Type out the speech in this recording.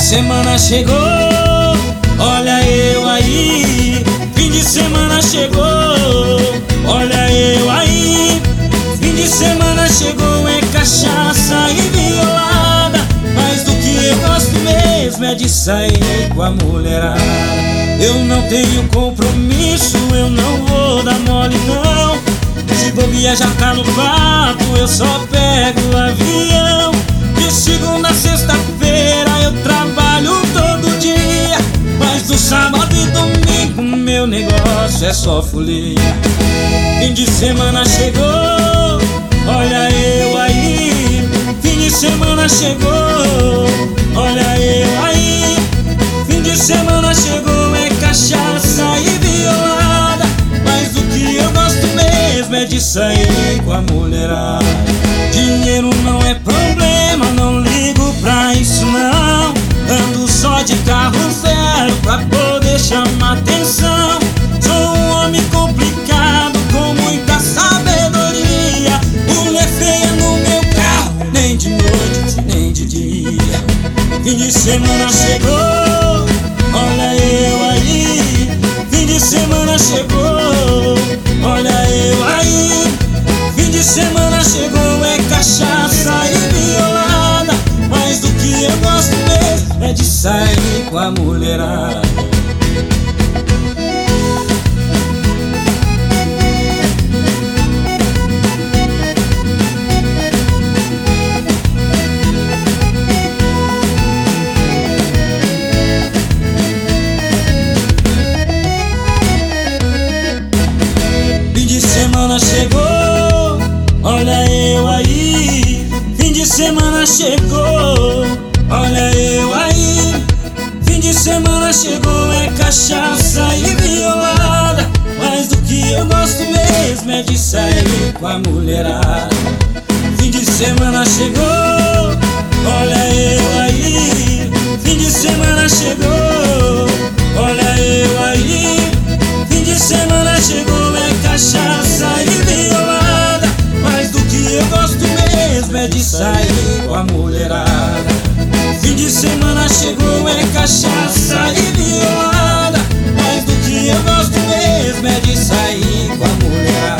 semana chegou, olha eu aí. Fim de semana chegou, olha eu aí. Fim de semana chegou, é cachaça e violada. Mas do que eu gosto mesmo é de sair com a mulherada. Eu não tenho compromisso, eu não vou dar mole não. Se vou viajar tá no quarto, eu só pego o avião. De segunda a sexta-feira eu trabalho todo dia, mas do sábado e domingo meu negócio é só folia. Fim de semana chegou, olha eu aí. Fim de semana chegou, olha eu aí. Fim de semana chegou, é cachaça e violada. Mas o que eu gosto mesmo é de sair com a mulherada. Dinheiro não é problema, não ligo pra isso não. Ando só de carro zero pra poder chamar atenção. Sou um homem complicado com muita sabedoria. Mulher feia no meu carro, nem de noite, nem de dia. Fim de semana chegou, olha eu aí. Fim de semana chegou, olha eu aí. Fim de semana chegou, é cachaça e violada. Mas do que eu gosto mesmo é de sair com a mulherada. Fim de semana chegou, olha eu aí. Fim de semana chegou, olha eu aí. Fim de semana chegou, é cachaça e violada. Mas do que eu gosto mesmo é de sair com a mulherada. Fim de semana chegou, olha eu aí. Fim de semana chegou, olha eu aí. Fim de semana chegou, é cachaça e violada. Mas do que eu gosto mesmo é de sair com a mulherada. Fim de semana chegou, é cachaça e violada. Mas do que eu gosto mesmo é de sair com a mulherada.